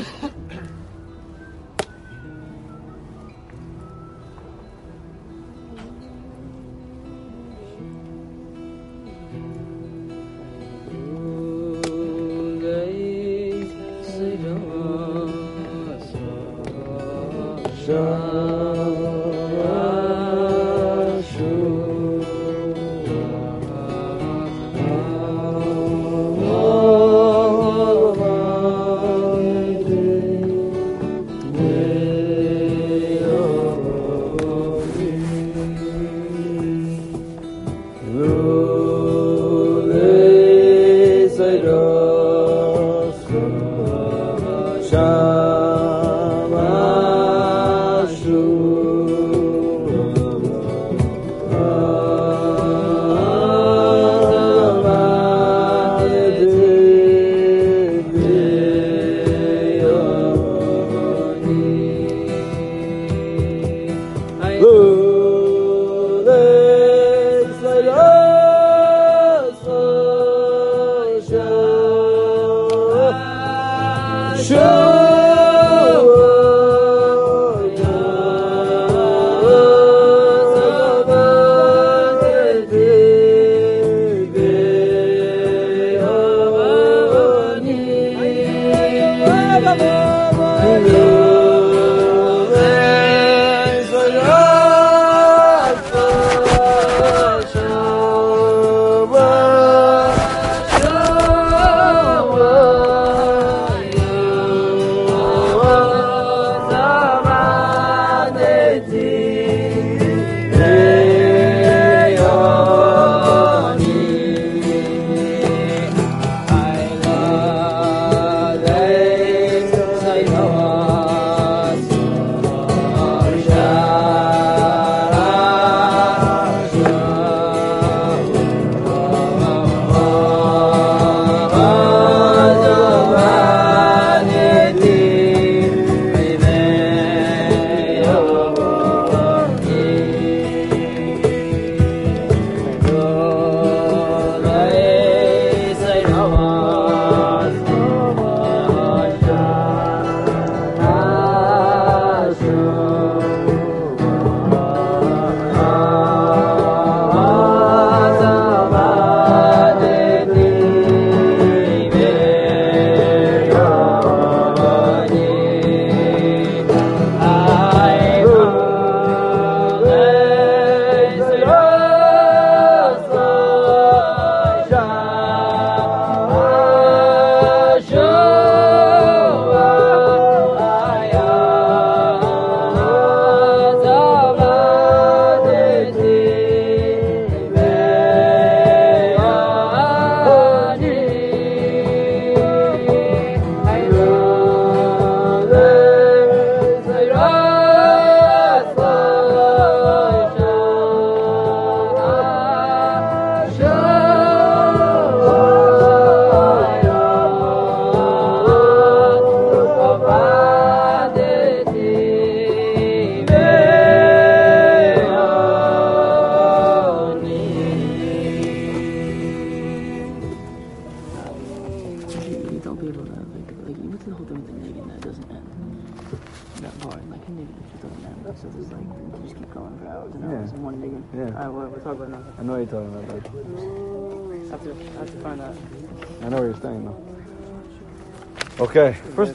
Okay, first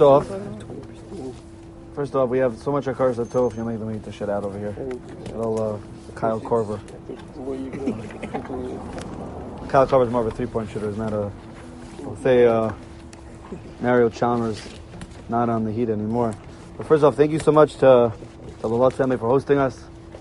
off, we have so much Hakaras Hatov, you make them eat the shit out over here. Little Kyle Korver. Kyle Korver's more of a three-point shooter, he's not a... I'll say Mario Chalmers not on the heat anymore. But first off, thank you so much to the Lalot family for hosting us.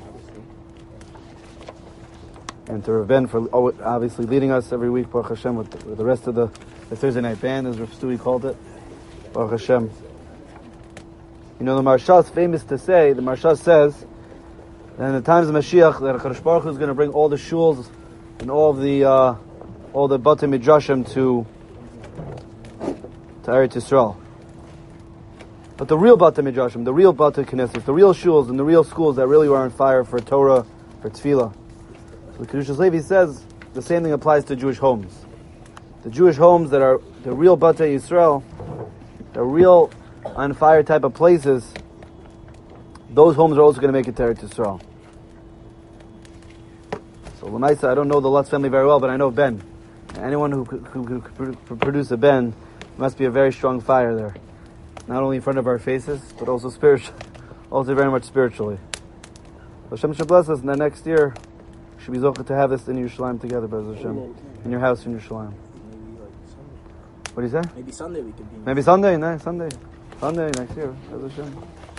And to Raven for obviously leading us every week, Baruch Hashem, with the rest of the Thursday night band, as Rav Stewie called it. Baruch Hashem. You know, the Maharsha is famous to say, the Maharsha says, that in the times of Mashiach, that HaKadosh Baruch Hu is going to bring all the shuls and all the Batei Midrashim to Eretz Yisrael. But the real Batei Midrashim, the real Batei Knesset, the real shuls and the real schools that really were on fire for Torah, for Tefillah. So the Kedushas Levi says the same thing applies to Jewish homes. The Jewish homes that are the real Batei Yisrael, the real on fire type of places, those homes are also going to make it to Eretz Yisrael. So Lamaisa, I don't know the Lutz family very well, but I know Ben. Anyone who could produce a Ben must be a very strong fire there. Not only in front of our faces, but also spiritually. Also very much spiritually. So Hashem should bless us, and then next year, should be zocheh to have this in Yerushalayim together, B'ez Hashem. In your house in Yerushalayim. What do you say? Maybe Sunday we could be. Maybe Sunday, no, Sunday next year, B'ez Hashem.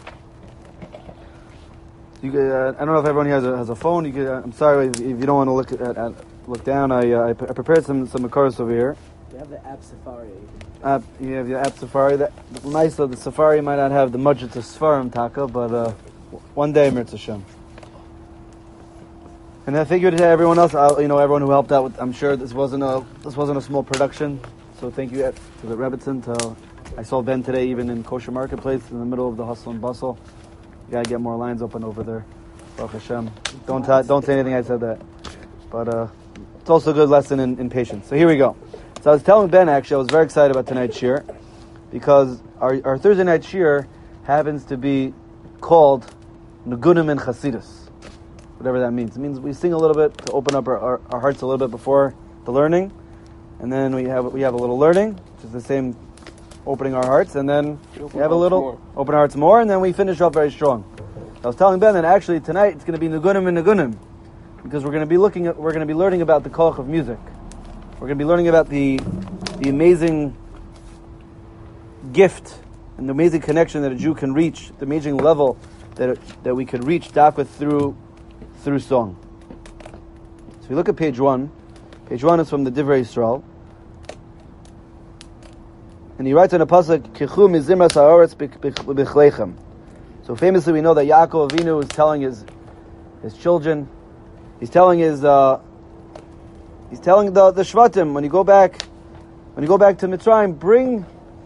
You could, I don't know if everyone here has a phone. You could, I'm sorry if you don't want to look down. I prepared some Makoros over here. You have the app Safari. You have your app Safari. The nice of the Safari might not have the budget to Sfarim Taka, but one day, Mirz Hashem. And I figured to everyone else, everyone who helped out with, I'm sure this wasn't a small production. So thank you to the Rebbitzin. I saw Ben today, even in Kosher Marketplace, in the middle of the hustle and bustle. You gotta get more lines open over there. Baruch Hashem. Don't say anything I said that. But it's also a good lesson in patience. So here we go. So I was telling Ben, actually, I was very excited about tonight's shir, because our Thursday night shir happens to be called Nugunim and Chasidus. Whatever that means. It means we sing a little bit to open up our hearts a little bit before the learning. And then we have a little learning, which is the same opening our hearts, and then we have a little open our hearts more, and then we finish up very strong. I was telling Ben that actually tonight it's going to be Nugunim and Nugunim, because we're going to be learning about the koach of music. We're going to be learning about the amazing gift and the amazing connection that a Jew can reach, the amazing level that we could reach dafka through song. So we look at page 1. Page 1 is from the Divrei Yisrael. And he writes in a pasuk, Kichu mizimras ha'aretz b'chleichem. So famously we know that Yaakov Avinu is telling his children, he's telling the Shvatim, when you go back to Mitzrayim, bring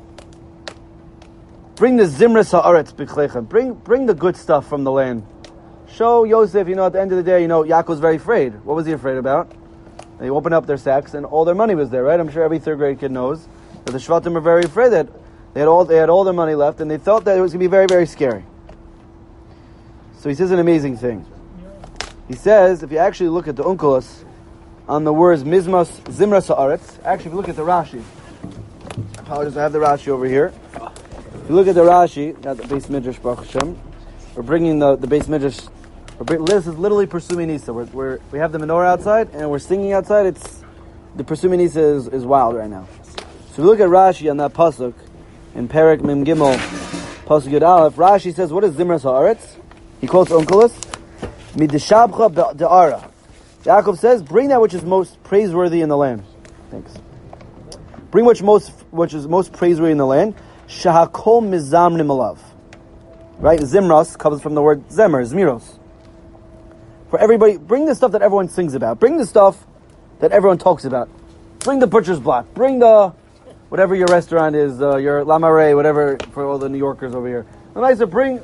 the zimras ha'aretz b'chleichem. Bring the good stuff from the land. Show Yosef, at the end of the day, Yaakov's very afraid. What was he afraid about? They opened up their sacks and all their money was there, right? I'm sure every third grade kid knows that the Shvatim are very afraid that they had all their money left, and they thought that it was going to be very, very scary. So he says an amazing thing. He says, if you actually look at the Unkelos on the words Zimras Ha'aretz, actually if you look at the Rashi, apologies, I have the Rashi over here. If you look at the Rashi, not the Beis Midrash, Baruch Hashem, we're bringing the Beis Midrash. This is literally Persumi Nisa. We have the menorah outside and we're singing outside. The Persumi Nisa is wild right now. So we look at Rashi on that pasuk in Perek Mem Gimel pasuk Yud Aleph. Rashi says, "What is Zimras Ha'aretz?" He quotes Onkelos, "Midishabcha de'ara." Yaakov says, "Bring that which is most praiseworthy in the land." Thanks. Bring which is most praiseworthy in the land. Shahakol mizamrim alav. Right? Zimras comes from the word zemer, zmiros. For everybody, bring the stuff that everyone sings about. Bring the stuff that everyone talks about. Bring the butcher's block. Bring the whatever your restaurant is, your La Marais, whatever for all the New Yorkers over here. And I said, bring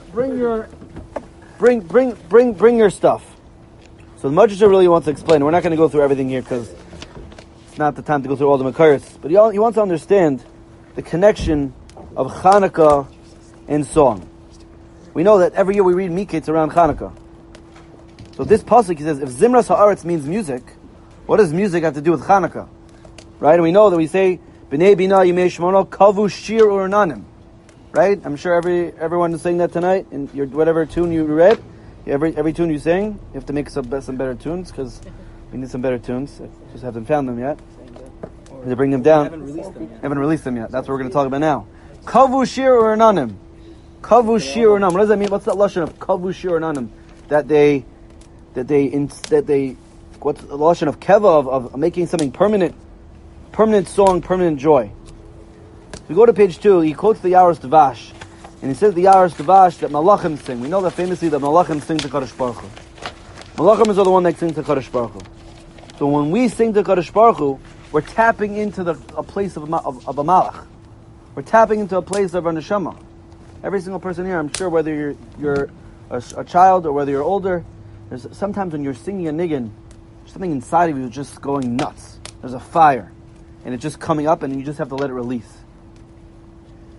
your stuff. So the Madrasha really wants to explain. We're not going to go through everything here because it's not the time to go through all the Makaris. But he wants to understand the connection of Chanukah and song. We know that every year we read Miketz around Chanukah. So this pasuk, he says, if Zimras Ha'aretz means music, what does music have to do with Chanukah? Right? And we know that we say, B'nei Bina Yimei Shmono Kavu Shir Urnanim. Right? I'm sure everyone is saying that tonight in your whatever tune you read. Every tune you sing, you have to make some better tunes because we need some better tunes. Just haven't found them yet. To bring them down. Haven't released them yet. That's what we're going to talk about now. Kavu Shir Urnanim. Kavu Shir Urnanim. What does that mean? What's that lashon of Kavu Shir Urnanim? That they what's the lashon of keva of making something permanent song, permanent joy. We go to page 2. He quotes the Yaros Devash, and he says the Yaros Devash that Malachim sing. We know that famously that Malachim sing to Kadosh Baruch Hu. Malachim is the one that sings to Kadosh Baruch Hu. So when we sing to Kadosh Baruch Hu, we're tapping into a place of a malach. We're tapping into a place of our neshama. Every single person here, I'm sure, whether you're a child or whether you're older, there's sometimes when you're singing a niggin, something inside of you is just going nuts. There's a fire, and it's just coming up, and you just have to let it release.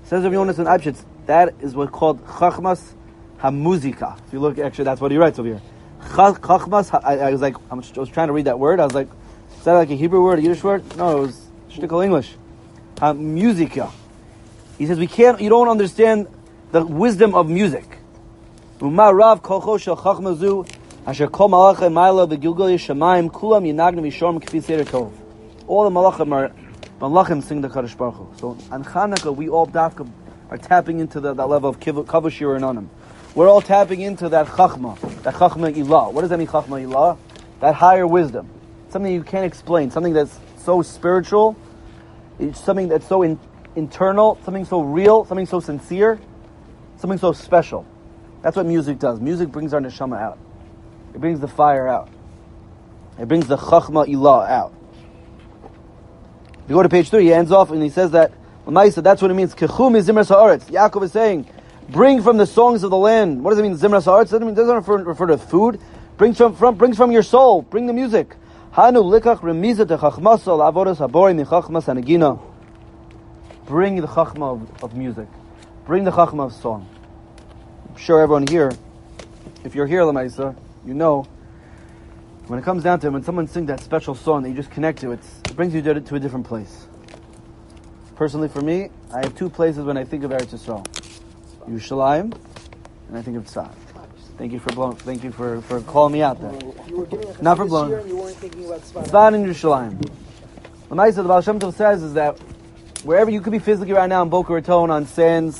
Says Rabbi Yonasan Eibschitz, that is what's called Chachmas HaMuzika. If you look, actually, that's what he writes over here. Chachmas, I was trying to read that word. I was like, is that like a Hebrew word, a Yiddish word? No, it was shtickle English. HaMuzika. He says, you don't understand the wisdom of music. Uma Rav Kocho Shel Chachmazu, Asher Kol Malachim Maila V'Gilgal Yishamayim, Kulam Yinagnim Yishorm K'fi Seder Tov. All the Malachim sing the Kadosh Baruch Hu. So on Chanukah, we all are tapping into that level of Kavushir and Onim. We're all tapping into that Chachma Ilah. What does that mean, Chachma Ilah? That higher wisdom. Something you can't explain. Something that's so spiritual. It's something that's so internal. Something so real. Something so sincere. Something so special. That's what music does. Music brings our neshama out. It brings the fire out. It brings the Chachma Ilah out. If you go to page 3, he ends off and he says that Lamaisa, that's what it means. Kechum is Zimras Haaretz. Yaakov is saying, bring from the songs of the land. What does it mean, Zimras Haaretz? It doesn't refer to food. Brings from your soul. Bring the music. Hanu likach remiza te chachmasa la'avodas haborim michachmas hanegina. Bring the chachma of music. Bring the chachma of song. I'm sure everyone here, if you're here, Lamaisa, you know, when it comes down to it, when someone sings that special song that you just connect to, it brings you to a different place. Personally, for me, I have two places when I think of Eretz Yisrael: Yerushalayim, and I think of Tzfat. Thank you for calling me out there. Not for blowing. You weren't thinking about Tzfat and Yerushalayim. The Maisa, the Baal Shem Tov says is that wherever you could be physically right now in Boca Raton on San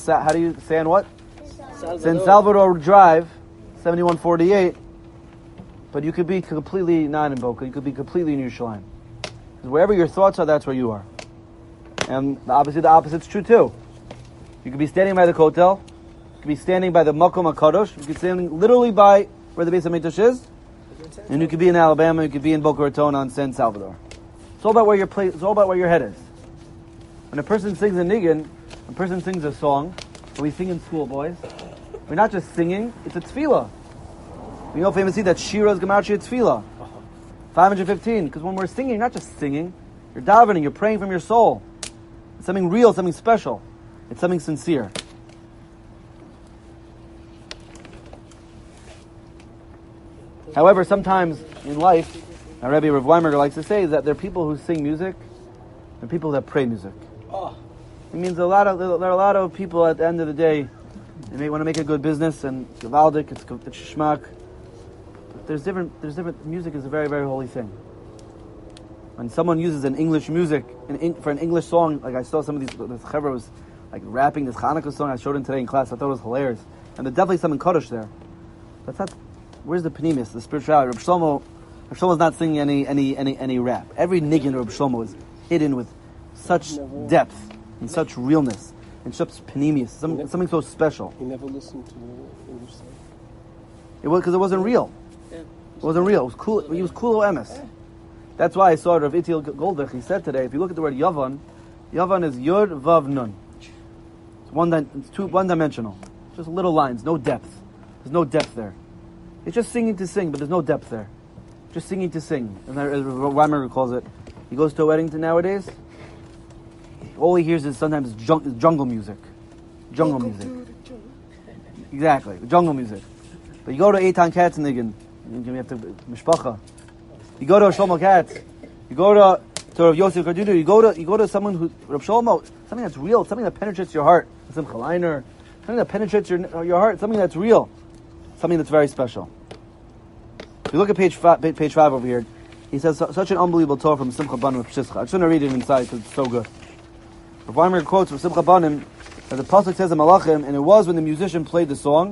Salvador Drive, 7148. But you could be completely not in Boca. You could be completely in Yerushalayim. Wherever your thoughts are, that's where you are. And obviously the opposite's true too. You could be standing by the Kotel. You could be standing by the Makom HaKadosh. You could be standing literally by where the Beis HaMikdash is. And you could be in Alabama. You could be in Boca Raton on San Salvador. It's all about where it's all about where your head is. When a person sings a nigun, a person sings a song, and we sing in school, boys, we're not just singing, it's a tefillah. We know famously that Shira is Gematria Tefillah. 515, because when we're singing, you're not just singing, you're davening, you're praying from your soul. It's something real, something special. It's something sincere. However, sometimes in life, our Rebbe Rav Weinberger likes to say that there are people who sing music and people that pray music. It means there are a lot of people at the end of the day, they may want to make a good business, and it's gewaldic, it's shmak. There's different. Music is a very, very holy thing. When someone uses an English music for an English song, like I saw some of these chevra was like rapping this Hanukkah song I showed him today in class. I thought it was hilarious, and there's definitely something kaddish there. That's not. Where's the panimis, the spirituality? Reb Shlomo's not singing any rap. Every niggin of Reb Shlomo is hidden with such depth and such realness and such panemius. Something so special. He never listened to English song. It was because it wasn't real. It wasn't real. It was cool. He was cool emes. That's why I saw Rav Itiel Goldberg. He said today, if you look at the word Yavan is Yud Vav Nun. It's one-dimensional. Just little lines, no depth. There's no depth there. It's just singing to sing, but there's no depth there. Just singing to sing. And as Weimer calls it, he goes to a wedding nowadays. All he hears is sometimes jungle music. Jungle music. Exactly, jungle music. But you go to Eitan Katzenigin. You have to mishpacha. You go to Shlomo Katz. You go to Rav Yosef Kardudu. You go to someone who Rav Shlomo. Something that's real. Something that penetrates your heart. Simcha Leiner. Something that penetrates your heart. Something that's real. Something that's very special. If you look at page 5 over here, he says such an unbelievable Torah from Simcha Banim Pshischa. I just want to read it inside because it's so good. Rav Weimer quotes from Simcha Banim that the pasuk says in Malachim, and it was when the musician played the song,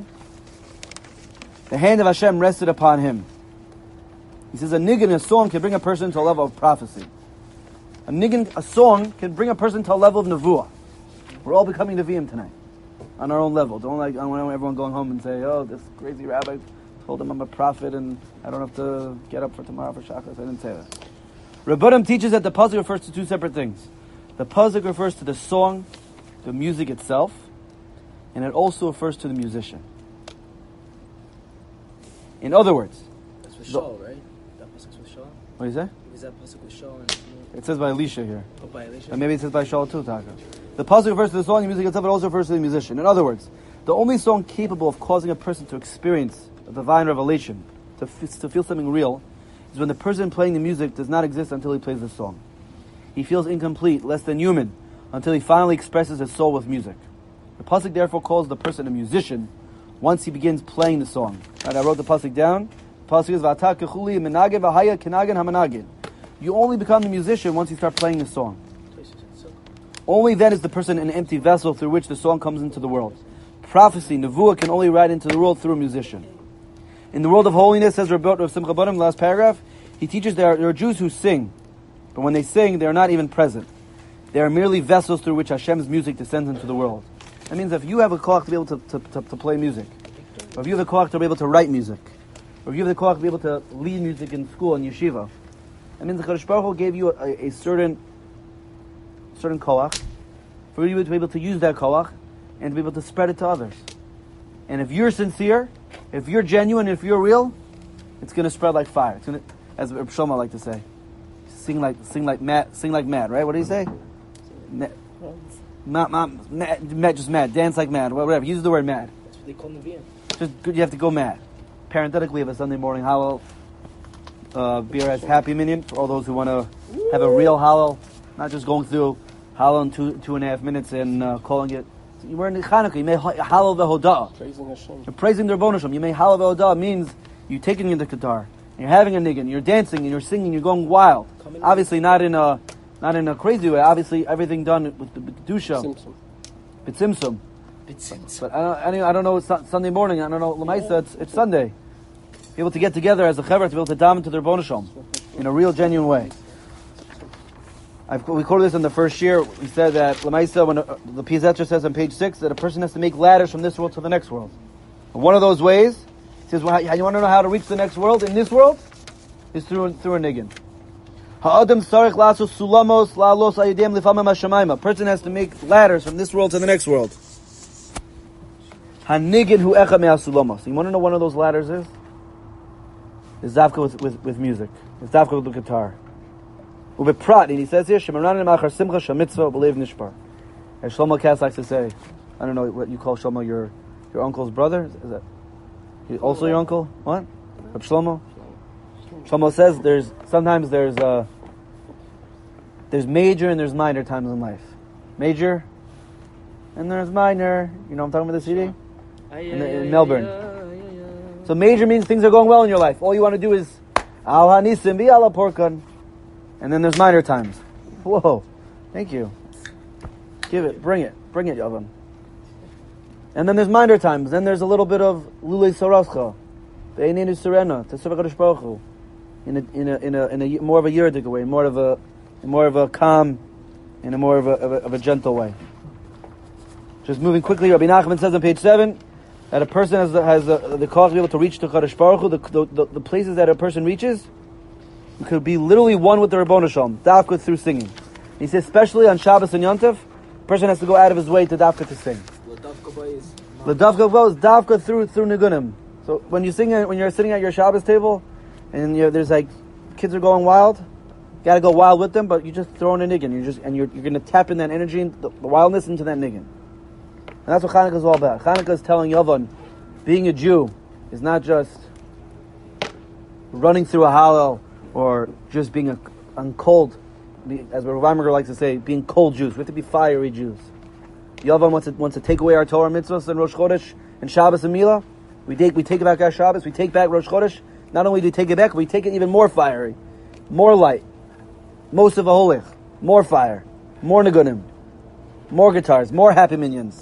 the hand of Hashem rested upon him. He says a nigun, a song, can bring a person to a level of prophecy. A nigun, a song, can bring a person to a level of nevuah. We're all becoming neviim tonight, on our own level. Don't want everyone going home and say, "Oh, this crazy rabbi told him I'm a prophet and I don't have to get up for tomorrow for Shacharis." I didn't say that. Rabbanim teaches that the pasuk refers to two separate things. The pasuk refers to the song, the music itself, and it also refers to the musician. In other words, that's with Shaul, right? That pasuk's with Shaul. What is that? Is that pasuk with Shaul? It says by Elisha here. Oh, by Elisha. And maybe it says by Shaul too, Taka. The pasuk refers to the song, the music itself, but also refers to the musician. In other words, the only song capable of causing a person to experience a divine revelation, to feel something real, is when the person playing the music does not exist until he plays the song. He feels incomplete, less than human, until he finally expresses his soul with music. The pasuk therefore calls the person a musician once he begins playing the song. Right, I wrote the pasuk down. The pasuk is V'ata kechuli menagin v'haya kenagan hamanagin. You only become a musician once you start playing the song. Only then is the person an empty vessel through which the song comes into the world. Prophecy, nevuah, can only ride into the world through a musician. In the world of holiness, says Rav Simcha Bunim, last paragraph, he teaches there are Jews who sing, but when they sing, they are not even present. They are merely vessels through which Hashem's music descends into the world. That means if you have a koach to be able to play music, or if you have a koach to be able to write music, or if you have the koach to be able to lead music in school and yeshiva, that means the Kadosh Baruch Hu gave you a certain koach for you to be able to use that koach and to be able to spread it to others. And if you're sincere, if you're genuine, if you're real, it's going to spread like fire. It's going to, as Reb Shlomo like to say, sing like mad, right? What do you say? Just mad, dance like mad, whatever. Use the word mad. That's what they call Nevi'im. Just you have to go mad. Parenthetically, we have a Sunday morning Hallel beer as happy minion for all those who want to have a real Hallel, not just going through Hallel in 2.5 minutes and calling it. You're in Chanukah, you may Hallel v'hodah. Praising Hashem. You're praising the Rebbeinu Shalom. You may Hallel v'hodah means you're taking in the guitar, and you're having a niggin, you're dancing and you're singing, you're going wild. Obviously, not in a crazy way. Obviously, everything done with the kedusha, b'tzimtzum. But I don't know. It's not Sunday morning. I don't know. L'maisa, it's Sunday. Be able to get together as a chaver to be able to daven to the Rebbeinu Shalom in a real, genuine way. We quoted this in the first year. We said that L'maisa, when the Piazetra says on page 6 that a person has to make ladders from this world to the next world. And one of those ways, he says, well, you want to know how to reach the next world in this world? Is through a niggin. Ha'adam sarich lasos sulamos la'alos ayudem lifamim hashamayim. A person has to make ladders from this world to the next world. Hanigin hu echa me'asulamos. You want to know what one of those ladders is? It's Zavka with music. It's Zavka with the guitar. Ubeprat, and he says here, Shemaranim achar simcha shamitzvah b'lev nishbar. As Shlomo Katz likes to say, I don't know what you call Shlomo, your uncle's brother? Is that also your uncle? What? Reb Shlomo? Shlomo says there's major and there's minor times in life. Major and there's minor. You know what I'm talking about, the CD? In Melbourne. So major means things are going well in your life. All you want to do is Al Hanisim bi ala porkan. And then there's minor times. Whoa. Thank you. Give it. Bring it, Yavam. And then there's minor times. Then there's a little bit of Lulei Sarascha. Be'einenu Serena. Teseva Kadosh Baruch Hu. In a more of a Yeridik way, more of a calm, in a more of a gentle way. Just moving quickly, Rabbi Nachman says on page 7 that a person has the call to be able to reach to Kadosh Baruch Hu. The places that a person reaches could be literally one with the Rebbeinu Shalom, dafka through singing. He says, especially on Shabbos and Yom Tov, a person has to go out of his way to dafka to sing. The dafka goes dafka through nigunim. So when you're sitting at your Shabbos table, and there's like kids are going wild, you got to go wild with them, but you just throw in a niggin. You're going to tap in that energy, the wildness into that niggin. And that's what Chanukah is all about. Chanukah is telling Yovan, being a Jew is not just running through a Hallel or just being on cold, as Rav Weinberger likes to say, being cold Jews. We have to be fiery Jews. Yovan wants to take away our Torah mitzvahs and Rosh Chodesh and Shabbos and Milah. We take back our Shabbos. We take back Rosh Chodesh. Not only do we take it back, we take it even more fiery, more light, most of a holich, more fire, more nigunim, more guitars, more happy minions.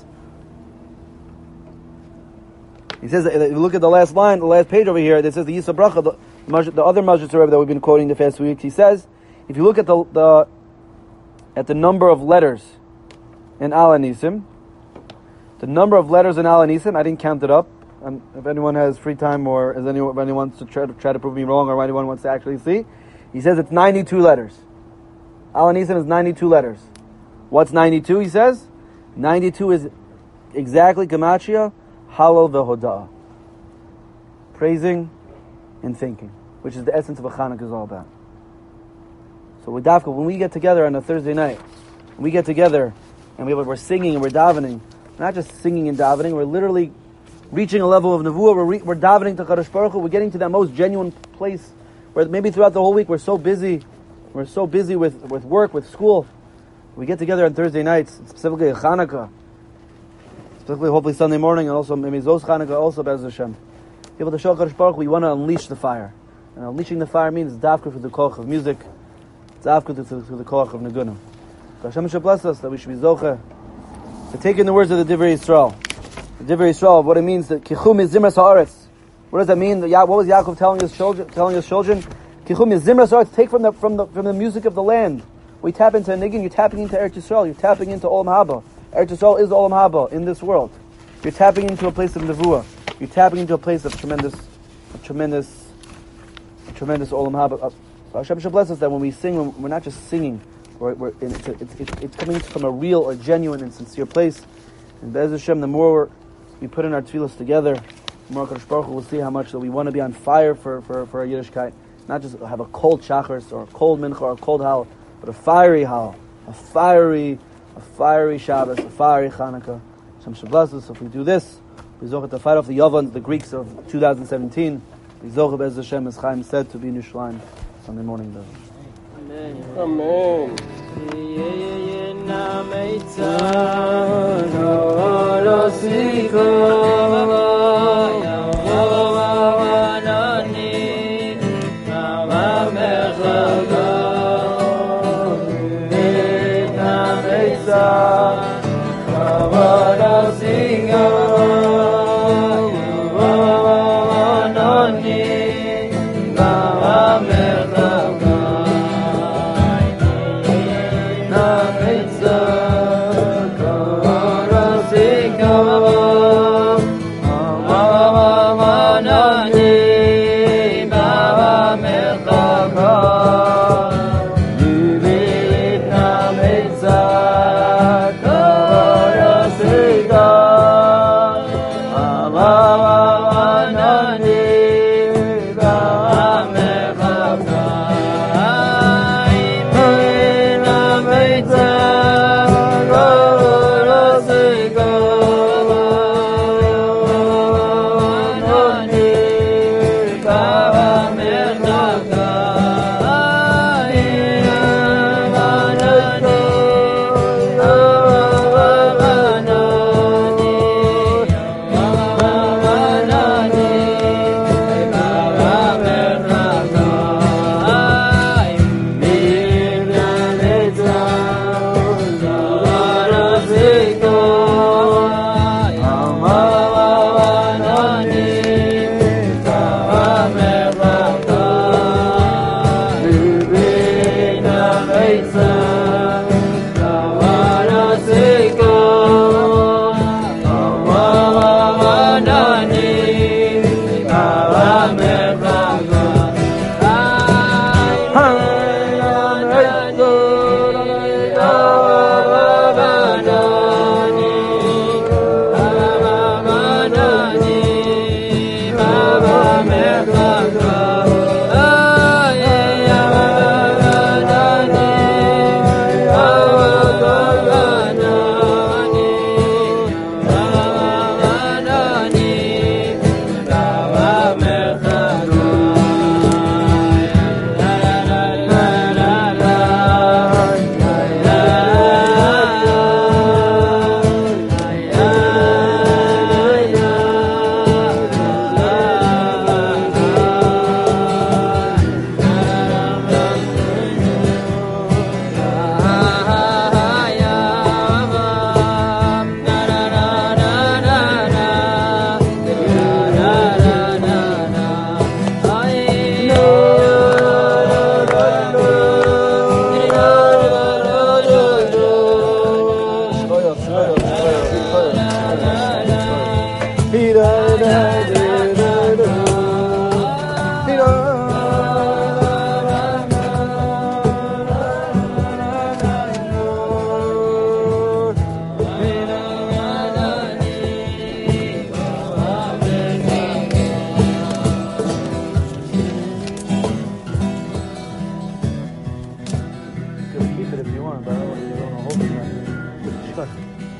He says, if you look at the last line, the last page over here, that says the Yisra Bracha, the other Majlis Rebbe that we've been quoting the past weeks, he says, if you look at the number of letters in Al Hanisim, the number of letters in Al Hanisim, I didn't count it up. If anyone has free time, or if anyone wants to try to prove me wrong, or anyone wants to actually see, he says it's 92 letters. Al Hanisim is 92 letters. What's 92? He says 92 is exactly Gematria Halal v'Hodah, praising and thinking, which is the essence of what Chanukah is all about. So when we get together on a Thursday night, we get together and we're singing and we're davening. We're not just singing and davening, we're literally reaching a level of nevuah. We're davening to Kadosh Baruch Hu. We're getting to that most genuine place where maybe throughout the whole week we're so busy with work, with school. We get together on Thursday nights, specifically Chanukah, specifically hopefully Sunday morning, and also maybe Zos Chanukah, also Be'ez Hashem. People to show Kadosh Baruch Hu, we want to unleash the fire. And unleashing the fire means dafka through the koch of music, dafka through the koch of negunim. Hashem should bless us that we should be zocheh to take in the words of the Divrei Yisrael. The Divrei Yisrael, what it means that Kichum is Zimras Haaretz. What does that mean? What was Yaakov telling his children? Kichum is Zimras Haaretz. Take from the music of the land. We tap into a niggin. You're tapping into Eretz Yisrael. You're tapping into Olam Haba. Eretz Yisrael is Olam Haba in this world. You're tapping into a place of nevuah. You're tapping into a place of tremendous Olam Haba. Hashem should bless us that when we sing, we're not just singing. It's coming from a real or genuine and sincere place. And Be'ez Hashem, the more we put in our tefillos together, the more Kadosh Baruch Hu will see how much that we want to be on fire for our Yiddishkeit. Not just have a cold shachars or a cold mincha or a cold hal, but a fiery hal, a fiery Shabbos, a fiery Chanukah. Hashem should bless us. If we do this, we zochah to fight off the Yavans, the Greeks of 2017. We zochah Be'ez Hashem, as Chaim said, to be in Yerushalayim Sunday morning. Amen. Amen.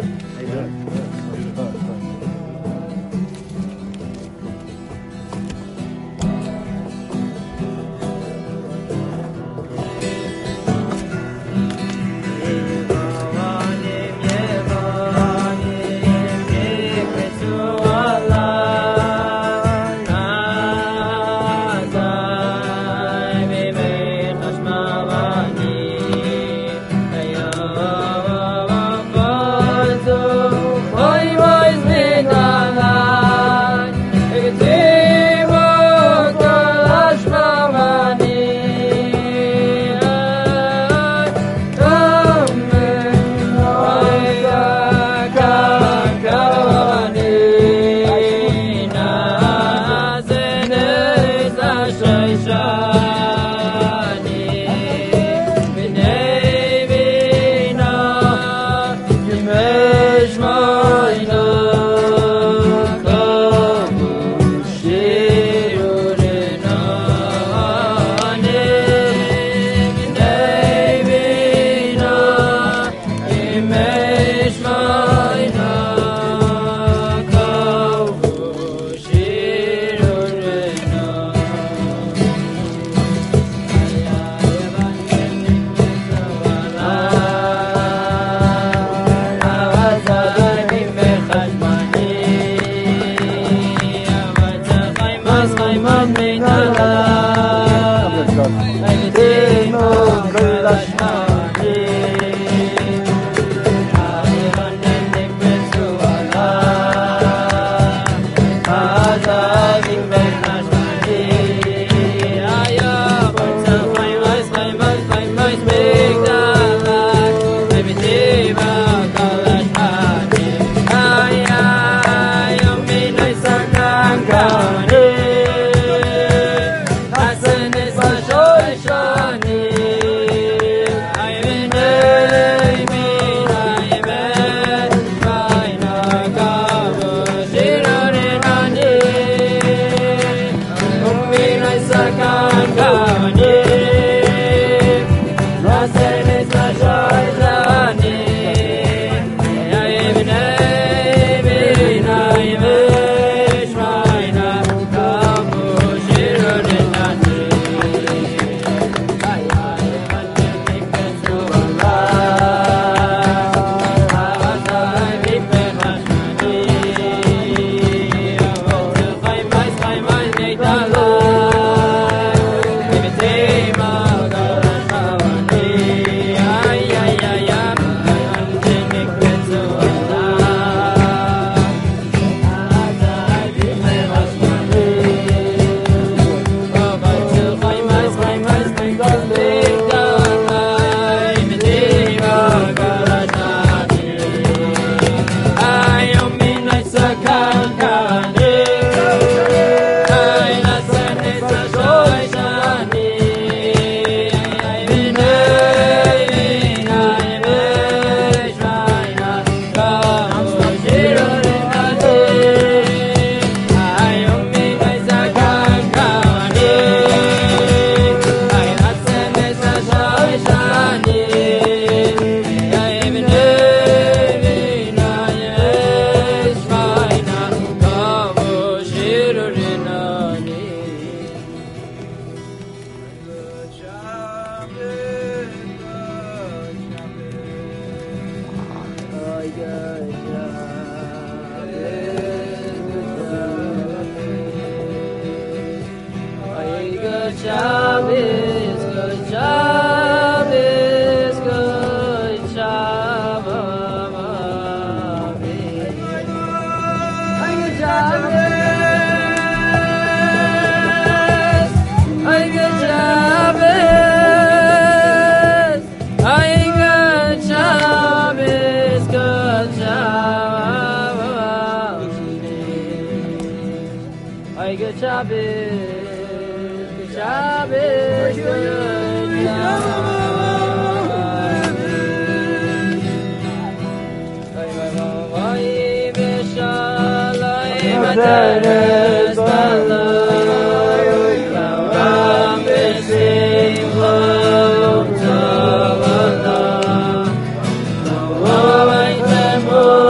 How you doing? Oh,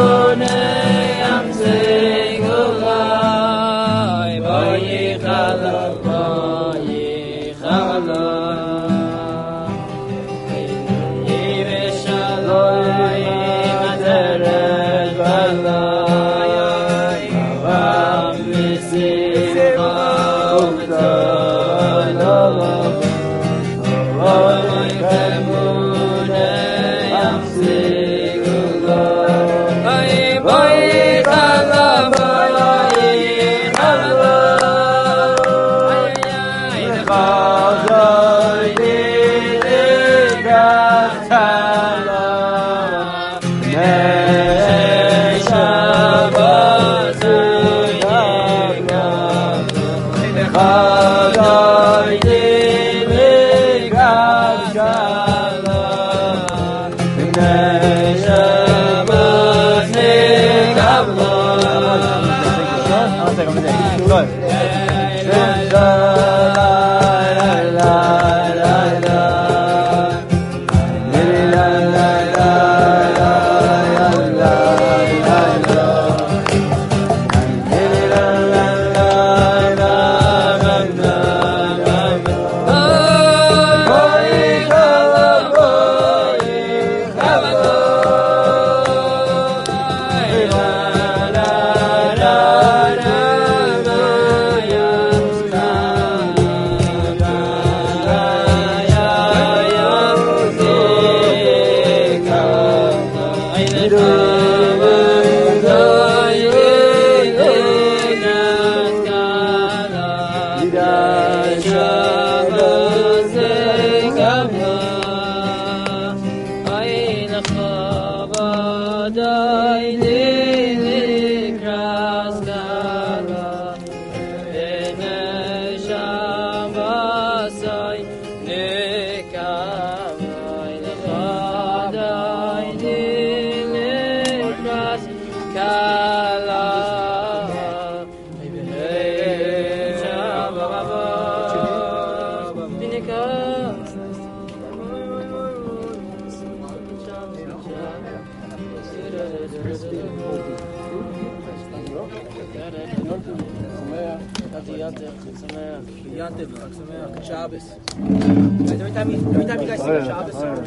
Shabbos. Every time you guys sing a Shabbos song.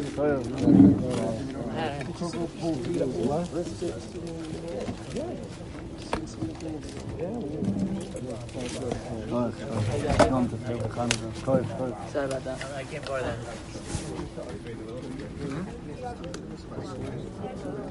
Sorry about that. I can't borrow that.